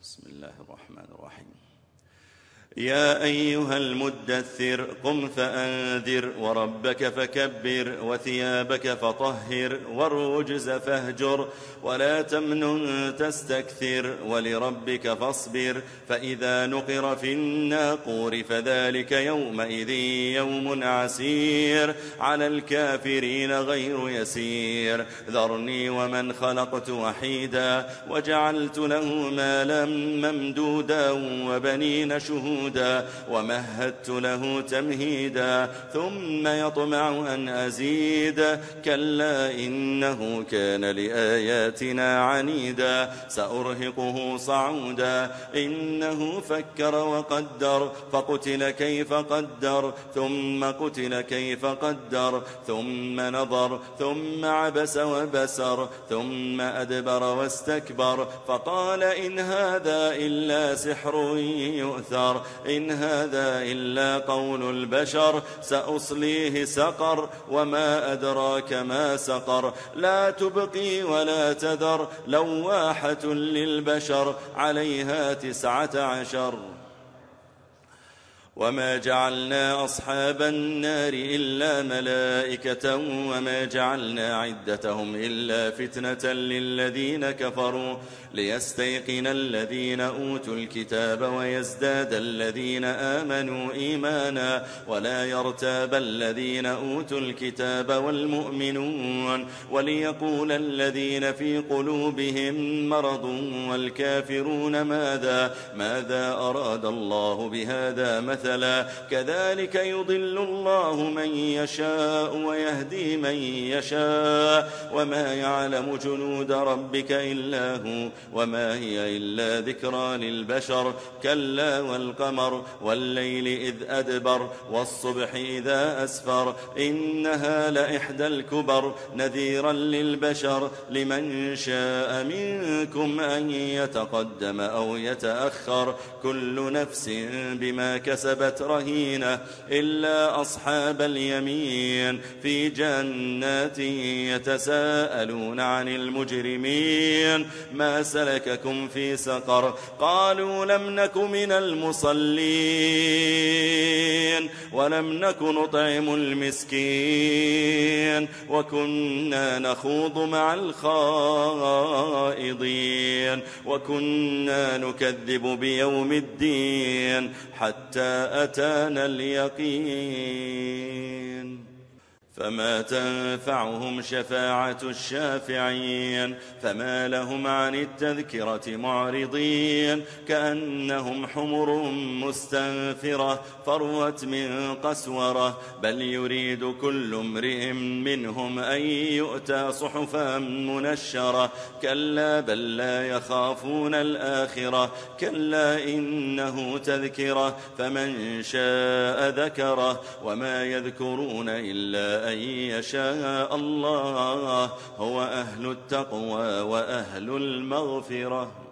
بسم الله الرحمن الرحيم. يا أيها المدثر قم فأنذر وربك فكبر وثيابك فطهر والرجز فاهجر ولا تمنن تستكثر ولربك فاصبر فإذا نقر في الناقور فذلك يومئذ يوم عسير على الكافرين غير يسير ذرني ومن خلقت وحيدا وجعلت له مالا ممدودا وبنين شهودا ومهدت له تمهيدا ثم يطمع أن أزيد كلا إنه كان لآياتنا عنيدا سأرهقه صعودا إنه فكر وقدر فقتل كيف قدر ثم قتل كيف قدر ثم نظر ثم عبس وبسر ثم أدبر واستكبر فقال إن هذا إلا سحر يؤثر إن هذا إلا قول البشر سأصليه سقر وما أدراك ما سقر لا تبقي ولا تذر لواحة للبشر عليها 19 وما جعلنا أصحاب النار إلا ملائكة وما جعلنا عدتهم إلا فتنة للذين كفروا ليستيقن الذين أوتوا الكتاب ويزداد الذين آمنوا إيمانا ولا يرتاب الذين أوتوا الكتاب والمؤمنون وليقول الذين في قلوبهم مرض والكافرون ماذا أراد الله بهذا مثلا كذلك يضل الله من يشاء ويهدي من يشاء وما يعلم جنود ربك إلا هو وما هي إلا ذكرى للبشر كلا والقمر والليل إذ أدبر والصبح إذا أسفر إنها لإحدى الكبر نذيرا للبشر لمن شاء منكم أن يتقدم أو يتأخر كل نفس بما كسبت رهينة إلا أصحاب اليمين في جنات يتساءلون عن المجرمين ما سلككم في سقر قالوا لم نك من المصلين ولم نك نطعم المسكين وكنا نخوض مع الخائضين وكنا نكذب بيوم الدين حتى أتانا اليقين فما تنفعهم شفاعة الشافعين فما لهم عن التذكرة معرضين كأنهم حمر مستنفرة فروت من قسورة بل يريد كل امرئ منهم أن يؤتى صحفا منشرة كلا بل لا يخافون الآخرة كلا إنه تذكرة فمن شاء ذكره وما يذكرون إلا أن يشاء الله هو أهل التقوى وأهل المغفرة